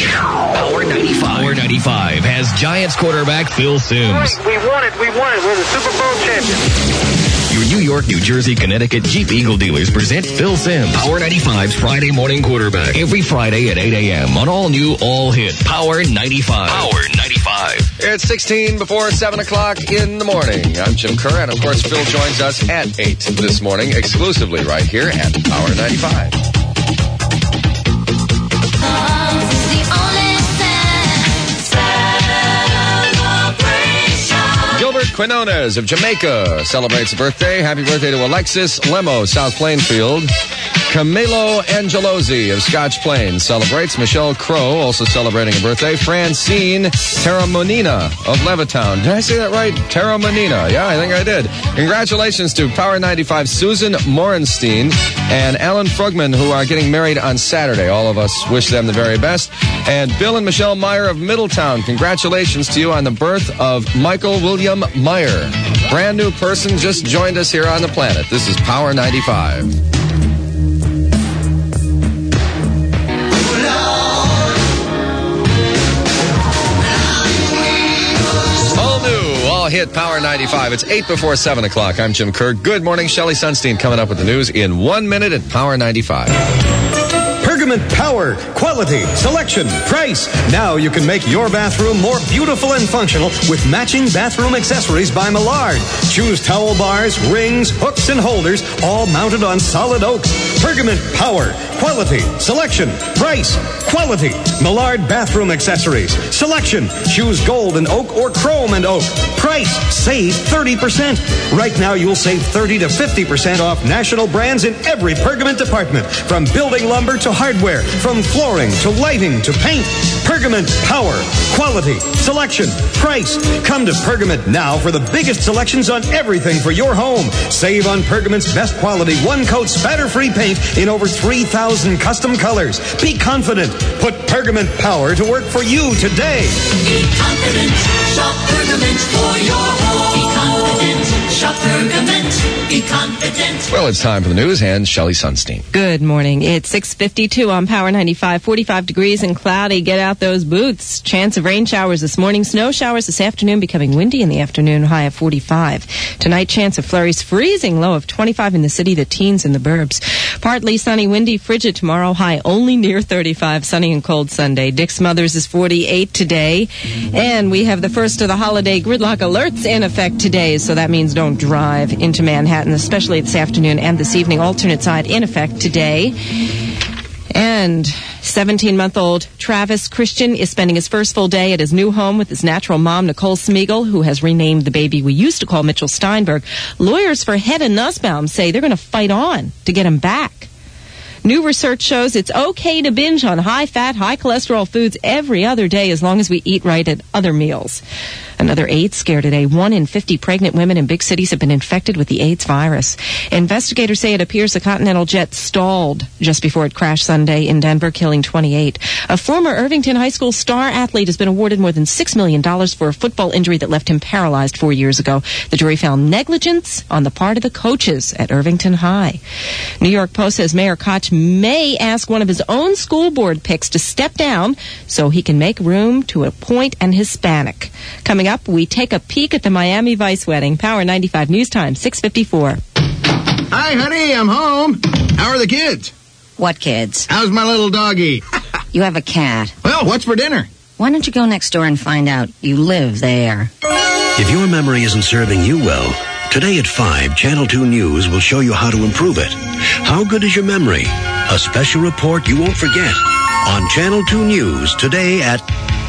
Power 95. Power 95 has Giants quarterback Phil Simms. We won it. We're the Super Bowl champions. Your New York, New Jersey, Connecticut Jeep Eagle dealers present Phil Simms, Power 95's Friday morning quarterback. Every Friday at 8 a.m. on all new, all hit Power 95. Power 95. It's 16 before 7 o'clock in the morning. I'm Jim Kerr, and of course, Phil joins us at 8 this morning, exclusively right here at Power 95. Gilbert Quinones of Jamaica celebrates a birthday. Happy birthday to Alexis Lemo, South Plainfield. Camilo Angelosi of Scotch Plains celebrates. Michelle Crow also celebrating a birthday. Francine Terramonina of Levittown. Did I say that right? Terramonina. Yeah, I think I did. Congratulations to Power 95 Susan Morenstein and Alan Frugman, who are getting married on Saturday. All of us wish them the very best. And Bill and Michelle Meyer of Middletown. Congratulations to you on the birth of Michael William Meyer. Brand new person just joined us here on the planet. This is Power 95. Hit Power 95. It's 8 before 7 o'clock. I'm Jim Kerr. Good morning. Shelley Sunstein coming up with the news in 1 minute at Power 95. Pergament power, quality, selection, price. Now you can make your bathroom more beautiful and functional with matching bathroom accessories by Millard. Choose towel bars, rings, hooks, and holders, all mounted on solid oak. Pergament power, quality, selection, price, quality. Millard bathroom accessories. Selection. Choose gold and oak or chrome and oak. Price. Save 30%. Right now you'll save 30 to 50% off national brands in every Pergament department. From building lumber to hardware, from flooring to lighting to paint. Pergament power, quality, selection, price. Come to Pergament now for the biggest selections on everything for your home. Save on Pergament's best quality one-coat spatter-free paint in over 3,000 custom colors. Be confident. Put Pergament power to work for you today. Be confident. Shop Pergament for your home. Be confident. Shop Pergament. Be confident. Well, it's time for the news and Shelley Sunstein. Good morning. It's 6:52 on Power 95. 45 degrees and cloudy. Get out those boots. Chance of rain showers this morning. Snow showers this afternoon, becoming windy in the afternoon. High of 45. Tonight, chance of flurries. Freezing. Low of 25 in the city. The teens in the burbs. Partly sunny, windy, frigid tomorrow. High only near 35. Sunny and cold Sunday. Dick Smothers is 48 today. And we have the first of the holiday gridlock alerts in effect today. So that means don't drive into Manhattan, especially this afternoon and this evening. Alternate side in effect today. And 17-month-old Travis Christian is spending his first full day at his new home with his natural mom, Nicole Smeagol, who has renamed the baby we used to call Mitchell Steinberg. Lawyers for Head and Nussbaum say they're going to fight on to get him back. New research shows it's okay to binge on high-fat, high-cholesterol foods every other day as long as we eat right at other meals. Another AIDS scare today. 1 in 50 pregnant women in big cities have been infected with the AIDS virus. Investigators say it appears the Continental jet stalled just before it crashed Sunday in Denver, killing 28. A former Irvington High School star athlete has been awarded more than $6 million for a football injury that left him paralyzed 4 years ago. The jury found negligence on the part of the coaches at Irvington High. New York Post says Mayor Koch may ask one of his own school board picks to step down so he can make room to appoint an Hispanic. Coming up, we take a peek at the Miami Vice wedding. Power 95 News Time, 6:54. Hi, honey, I'm home. How are the kids? What kids? How's my little doggy? You have a cat. Well, what's for dinner? Why don't you go next door and find out? You live there. If your memory isn't serving you well, today at 5, Channel 2 News will show you how to improve it. How good is your memory? A special report you won't forget. On Channel 2 News today at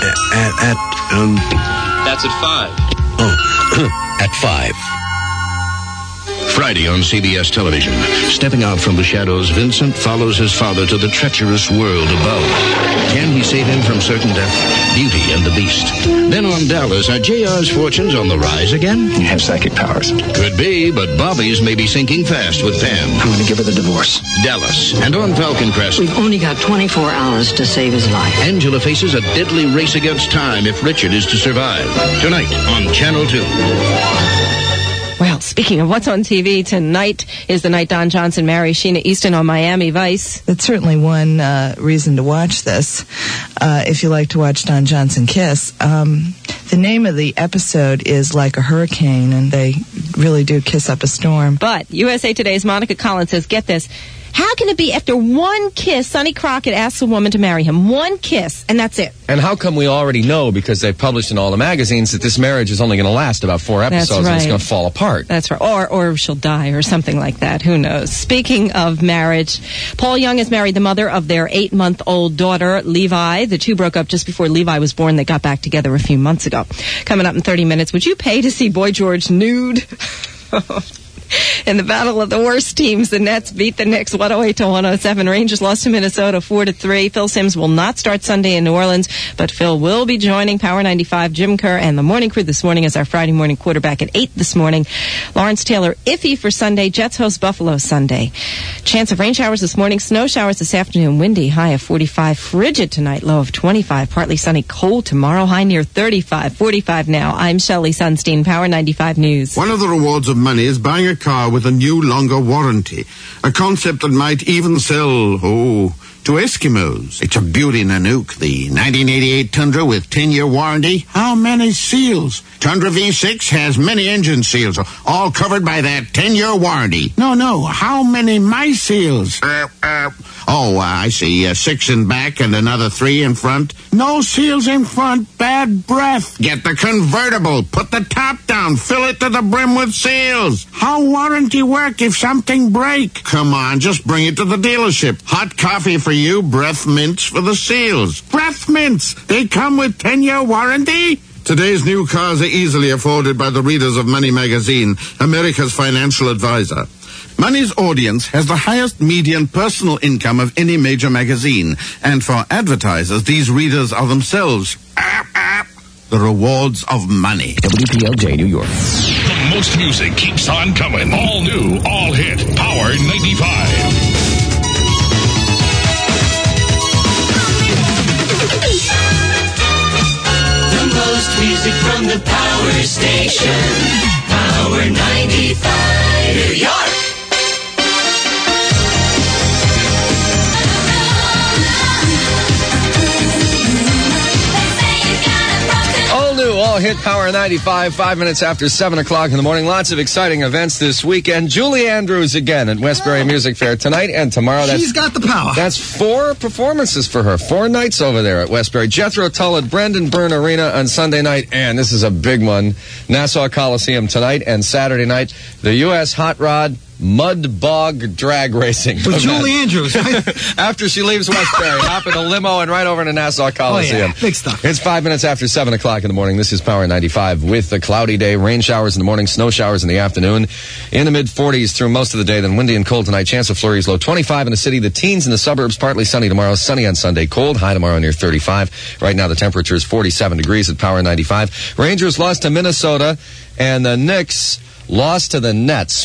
That's at 5. Oh, at 5. Friday on CBS television. Stepping out from the shadows, Vincent follows his father to the treacherous world above. Can he save him from certain death? Beauty and the Beast. Then on Dallas, are JR's fortunes on the rise again? You have psychic powers. Could be, but Bobby's may be sinking fast with Pam. I'm going to give her the divorce. Dallas. And on Falcon Crest. We've only got 24 hours to save his life. Angela faces a deadly race against time if Richard is to survive. Tonight on Channel 2. Well, speaking of what's on TV, tonight is the night Don Johnson marries Sheena Easton on Miami Vice. That's certainly one reason to watch this, if you like to watch Don Johnson kiss. The name of the episode is Like a Hurricane, and they really do kiss up a storm. But USA Today's Monica Collins says, get this, how can it be after one kiss, Sonny Crockett asks a woman to marry him? One kiss, and that's it. And how come we already know, because they've published in all the magazines, that this marriage is only going to last about 4 episodes That's right. and it's going to fall apart? That's right. Or she'll die or something like that. Who knows? Speaking of marriage, Paul Young has married the mother of their 8-month-old daughter, Levi. The two broke up just before Levi was born. They got back together a few months ago. Coming up in 30 minutes, would you pay to see Boy George nude? In the battle of the worst teams, the Nets beat the Knicks 108-107. Rangers lost to Minnesota 4-3. Phil Simms will not start Sunday in New Orleans, but Phil will be joining Power 95, Jim Kerr, and the Morning Crew this morning as our Friday morning quarterback at 8 this morning. Lawrence Taylor iffy for Sunday. Jets host Buffalo Sunday. Chance of rain showers this morning, snow showers this afternoon. Windy, high of 45. Frigid tonight, low of 25. Partly sunny, cold tomorrow, high near 35. 45 now. I'm Shelley Sunstein, Power 95 News. One of the rewards of money is buying a car with a new, longer warranty. A concept that might even sell, to Eskimos. It's a beauty, Nanook. The 1988 Tundra with 10-year warranty. How many seals? Tundra V6 has many engine seals, all covered by that 10-year warranty. No. How many my seals? I see. 6 in back and another 3 in front. No seals in front. Bad breath. Get the convertible. Put the top down. Fill it to the brim with seals. How warranty work if something break? Come on, just bring it to the dealership. Hot coffee for you. Breath mints for the seals. Breath mints. They come with 10-year warranty? Today's new cars are easily afforded by the readers of Money Magazine, America's financial advisor. Money's audience has the highest median personal income of any major magazine, and for advertisers, these readers are themselves the rewards of money. WPLJ, New York. The most music keeps on coming. All new, all hit, Power 95. Most music from the Power Station. Power 95, New York. All new, all hit Power 95, 5 minutes after 7 o'clock in the morning. Lots of exciting events this weekend. Julie Andrews again at Westbury Music Fair tonight and tomorrow. She's got the power. That's 4 performances for her. 4 nights over there at Westbury. Jethro Tull at Brendan Byrne Arena on Sunday night. And this is a big one. Nassau Coliseum tonight and Saturday night. The U.S. Hot Rod Mud Bog Drag Racing. With Julie Andrews, right? After she leaves Westbury, hop in a limo and right over to Nassau Coliseum. Oh, yeah. Big stuff. It's 5 minutes after 7 o'clock in the morning. This is Power 95 with a cloudy day. Rain showers in the morning, snow showers in the afternoon. In the mid-40s through most of the day, then windy and cold tonight. Chance of flurries, low 25 in the city. The teens in the suburbs, partly sunny tomorrow. Sunny on Sunday, cold. High tomorrow near 35. Right now the temperature is 47 degrees at Power 95. Rangers lost to Minnesota, and the Knicks lost to the Nets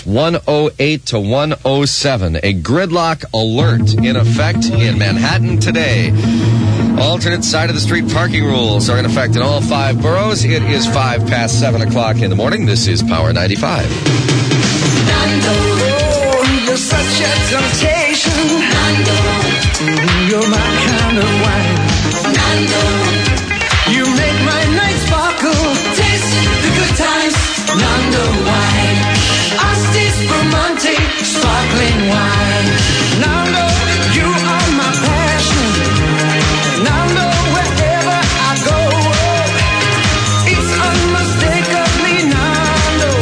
108-107. A gridlock alert in effect in Manhattan today. Alternate side of the street parking rules are in effect in all 5 boroughs. It is 5 past 7 o'clock in the morning. This is Power 95. Nando, you're such a temptation. Nando, you're my kind of wine. Nando, you make my night sparkle. Taste the good times. Nando wine, Asti Spumante, sparkling wine. Nando, you are my passion. Nando, wherever I go, it's unmistakably Nando.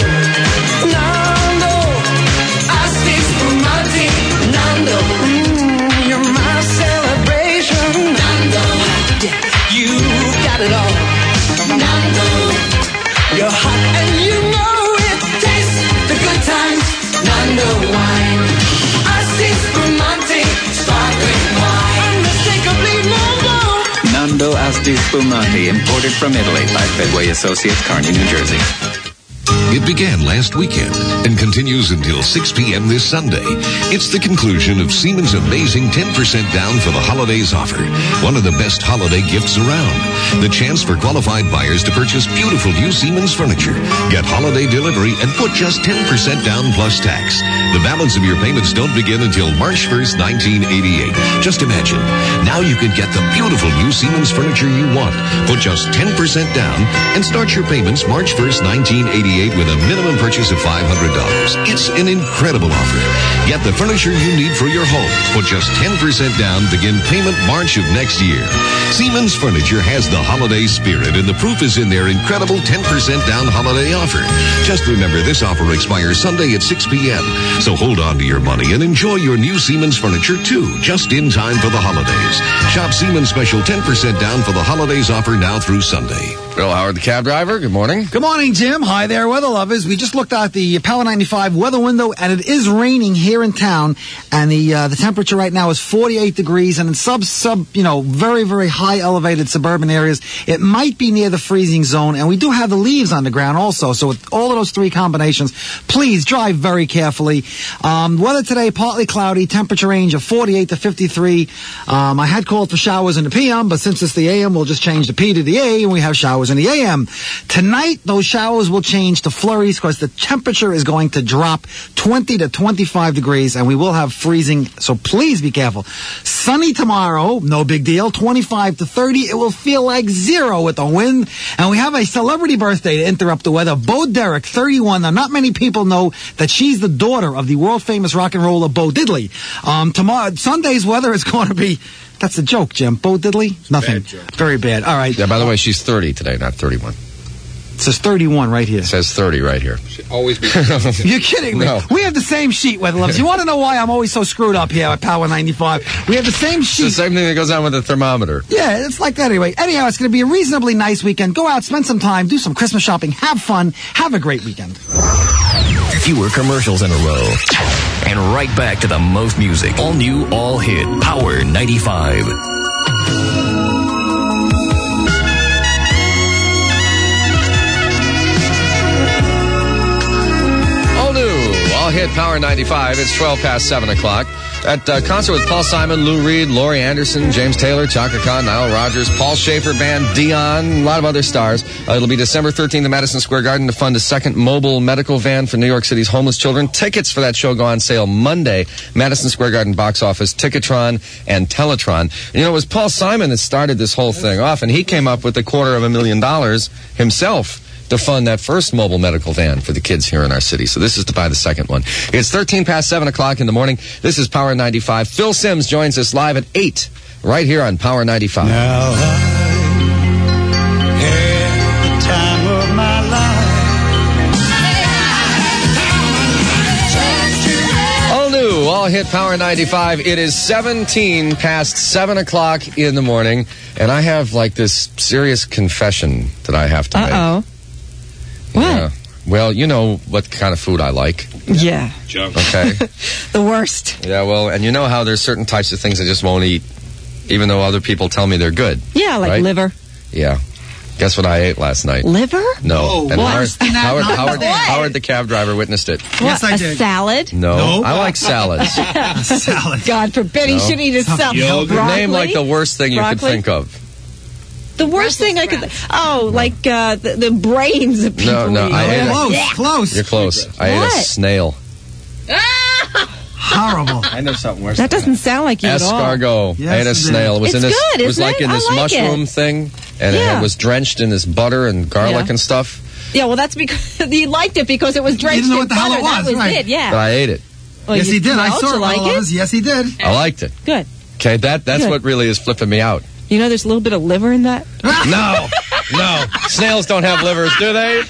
Nando, Asti Spumante, Nando. You're my celebration. Nando, you got it all. Nando, you're hot and you know it. Taste the good times. Nando wine. Asti Spumante, sparkling wine. Unmistakably Nando. Nando Asti Spumante, imported from Italy by Fedway Associates, Kearney, New Jersey. It began last weekend and continues until 6 p.m. this Sunday. It's the conclusion of Siemens' amazing 10% down for the holidays offer. One of the best holiday gifts around. The chance for qualified buyers to purchase beautiful new Siemens furniture. Get holiday delivery and put just 10% down plus tax. The balance of your payments don't begin until March 1st, 1988. Just imagine. Now you can get the beautiful new Siemens furniture you want. Put just 10% down and start your payments March 1st, 1988 with a minimum purchase of $500. It's an incredible offer. Get the furniture you need for your home. Put just 10% down. Begin payment March of next year. Siemens Furniture has the holiday spirit, and the proof is in their incredible 10% down holiday offer. Just remember, this offer expires Sunday at 6 p.m. So hold on to your money and enjoy your new Siemens furniture, too, just in time for the holidays. Shop Siemens special 10% down for the holidays offer now through Sunday. Bill Howard, the cab driver. Good morning. Good morning, Jim. Hi there, weather lovers. We just looked out the Power 95 weather window, and it is raining here in town. And the temperature right now is 48 degrees, and in very, very high elevated suburban areas, it might be near the freezing zone. And we do have the leaves on the ground also. So with all of those three combinations, please drive very carefully. Weather today, partly cloudy, temperature range of 48 to 53. I had called for showers in the PM, but since it's the AM, we'll just change the P to the A, and we have showers in the AM. Tonight, those showers will change to flurries because the temperature is going to drop 20 to 25 degrees, and we will have freezing, so please be careful. Sunny tomorrow, no big deal, 25 to 30. It will feel like 0 with the wind, and we have a celebrity birthday to interrupt the weather. Bo Derek, 31. Now, not many people know that she's the daughter of the world-famous rock and roller Bo Diddley. Tomorrow, Sunday's weather is going to be... That's a joke, Jim. Bo Diddley? Nothing. Very bad. All right. Yeah, by the way, she's 30 today, not 31. It says 31 right here. It says 30 right here. Should always be. You're kidding me. No. We have the same sheet, Weather Loves. You want to know why I'm always so screwed up here at Power 95? We have the same sheet. It's the same thing that goes on with the thermometer. Yeah, it's like that anyway. Anyhow, it's going to be a reasonably nice weekend. Go out, spend some time, do some Christmas shopping, have fun, have a great weekend. Fewer commercials in a row. And right back to the most music. All new, all hit. Power 95. All new, all hit Power 95. It's 12 past 7 o'clock. At concert with Paul Simon, Lou Reed, Laurie Anderson, James Taylor, Chaka Khan, Nile Rodgers, Paul Schaefer Band, Dion, a lot of other stars. It'll be December 13th at Madison Square Garden to fund a second mobile medical van for New York City's homeless children. Tickets for that show go on sale Monday. Madison Square Garden box office, Ticketron and Teletron. You know, it was Paul Simon that started this whole thing off, and he came up with $250,000 himself to fund that first mobile medical van for the kids here in our city. So this is to buy the second one. It's 13 past 7 o'clock in the morning. This is Power 95. Phil Simms joins us live at 8 right here on Power 95. Now I had the time of my life. All new, all hit Power 95. It is 17 past 7 o'clock in the morning, and I have like this serious confession that I have to make. Uh-oh. What? Yeah. Well, you know what kind of food I like. Yeah. Okay. The worst. Yeah, well, and you know how there's certain types of things I just won't eat, even though other people tell me they're good. Yeah, like right? liver. Yeah. Guess what I ate last night? Liver? No. Oh, And what? Howard, the cab driver, witnessed it. Yes, I a did. salad? No. I like salads. Salad. God forbid he should eat a salad. Name like the worst thing you could think of. The worst thing I could... like the brains of people. No, eat. I ate Close, close. You're close. I ate a snail. Horrible. I know something worse. That doesn't sound like you at all. Escargot. Yes, I ate a it snail. It was It's in this. good, It was isn't like it? in this I like mushroom it. thing, and Yeah. it was drenched in this butter and garlic Yeah. and stuff. Yeah, well, that's because you liked it because it was drenched didn't know in what the hell butter. it was, That was right. it, yeah. But I ate it. Well, Yes, you he did. I smelled, saw you it. like All of us. it? Yes, he did. I liked it. Good. Okay, that's Good. what really is flipping me out. You know there's a little bit of liver in that? No. Snails don't have livers, do they?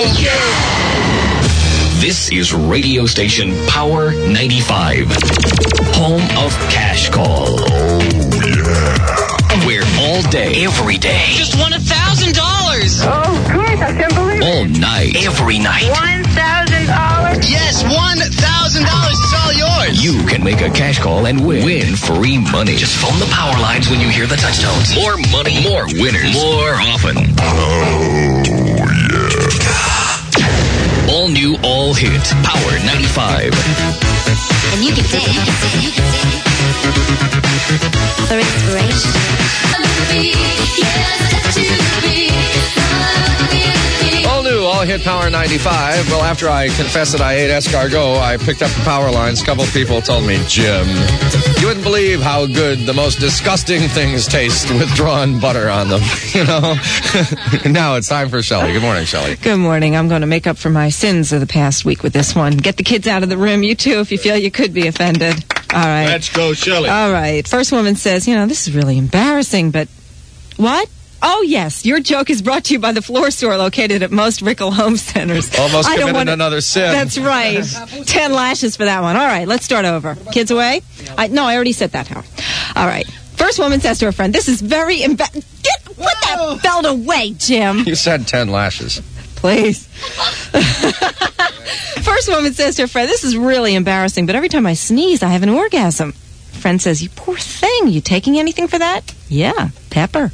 This is radio station Power 95. Home of Cash Call. Oh, yeah. Where all day, every day, Just won $1,000. Oh, great. I can't believe it. all night, every night, $1,000. Yes, $1,000 is all yours. you can make a cash call and win free money. Just phone the power lines when you hear the touchstones. More money, more winners, more often. Oh, yeah. All new, all hit. Power 95. And you can dance. For inspiration. All new, all hit Power 95. Well, after I confessed that I ate escargot, I picked up the power lines. A couple of people told me, Jim, you wouldn't believe how good the most disgusting things taste with drawn butter on them. You know? Now it's time for Shelley. Good morning, Shelley. Good morning. I'm going to make up for my sins of the past week with this one. Get the kids out of the room, you too, if you feel you could be offended. All right. Let's go, Shelley. All right. First woman says, this is really embarrassing, but what? Oh, yes. Your joke is brought to you by the Floor Store located at most Rickle Home Centers. Almost committed another sin. That's right. 10 lashes for that one. All right, let's start over. Kids away? No, I already said that, Howard. All right. First woman says to her friend, this is very put that belt away, Jim. You said 10 lashes. Please. First woman says to her friend, this is really embarrassing, but every time I sneeze, I have an orgasm. Friend says, you poor thing. You taking anything for that? Yeah, pepper.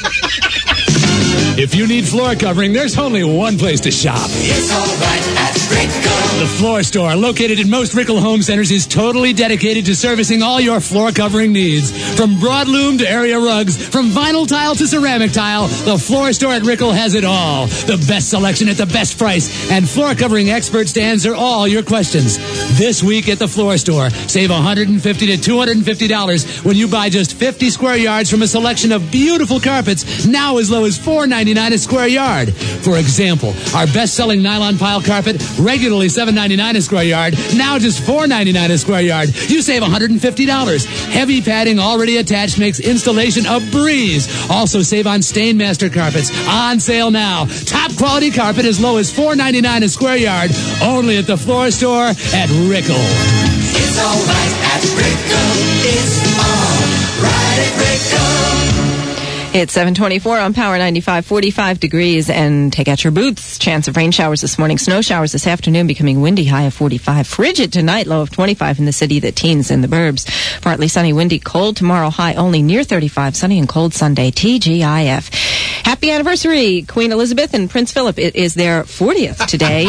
If you need floor covering, there's only one place to shop. It's all right at Rickle. The Floor Store, located in most Rickle Home Centers, is totally dedicated to servicing all your floor covering needs. From broadloom to area rugs, from vinyl tile to ceramic tile, the Floor Store at Rickle has it all. The best selection at the best price, and floor covering experts to answer all your questions. This week at the Floor Store, save $150 to $250 when you buy just 50 square yards from a selection of beautiful carpets, now as low as $4.99 a square yard. For example, our best-selling nylon pile carpet, regularly $7.99 a square yard, now just $4.99 a square yard. You save $150. Heavy padding already attached makes installation a breeze. Also save on Stainmaster carpets. On sale now. Top quality carpet as low as $4.99 a square yard. Only at the Floor Store at Rickle. It's all right at Rickle. It's all right at Rickle. It's 7:24 on Power 95, 45 degrees, and take out your boots. Chance of rain showers this morning, snow showers this afternoon, becoming windy, high of 45. Frigid tonight, low of 25 in the city, the teens in the burbs. Partly sunny, windy, cold tomorrow, high only near 35, sunny and cold Sunday, TGIF. Happy anniversary, Queen Elizabeth and Prince Philip. It is their 40th today.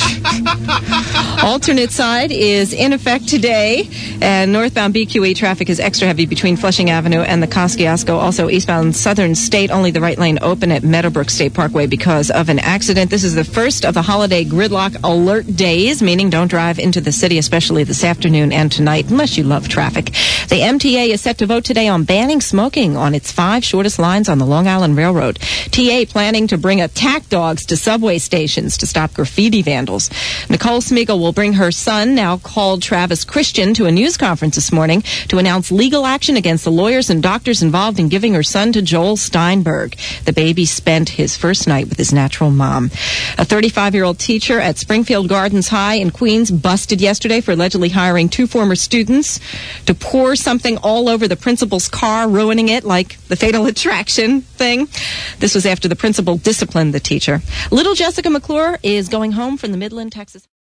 Alternate side is in effect today, and northbound BQE traffic is extra heavy between Flushing Avenue and the Kosciuszko. Also eastbound Southern State, only the right lane open at Meadowbrook State Parkway because of an accident. This is the first of the holiday gridlock alert days, meaning don't drive into the city, especially this afternoon and tonight, unless you love traffic. The MTA is set to vote today on banning smoking on its 5 shortest lines on the Long Island Railroad. TA planning to bring attack dogs to subway stations to stop graffiti vandals. Nicole Smeagol will bring her son, now called Travis Christian, to a news conference this morning to announce legal action against the lawyers and doctors involved in giving her son to Joel Steinberg. The baby spent his first night with his natural mom. A 35-year-old teacher at Springfield Gardens High in Queens busted yesterday for allegedly hiring 2 former students to pour something all over the principal's car, ruining it like the Fatal Attraction thing. This was after the principal disciplined the teacher. Little Jessica McClure is going home from the Midland, Texas.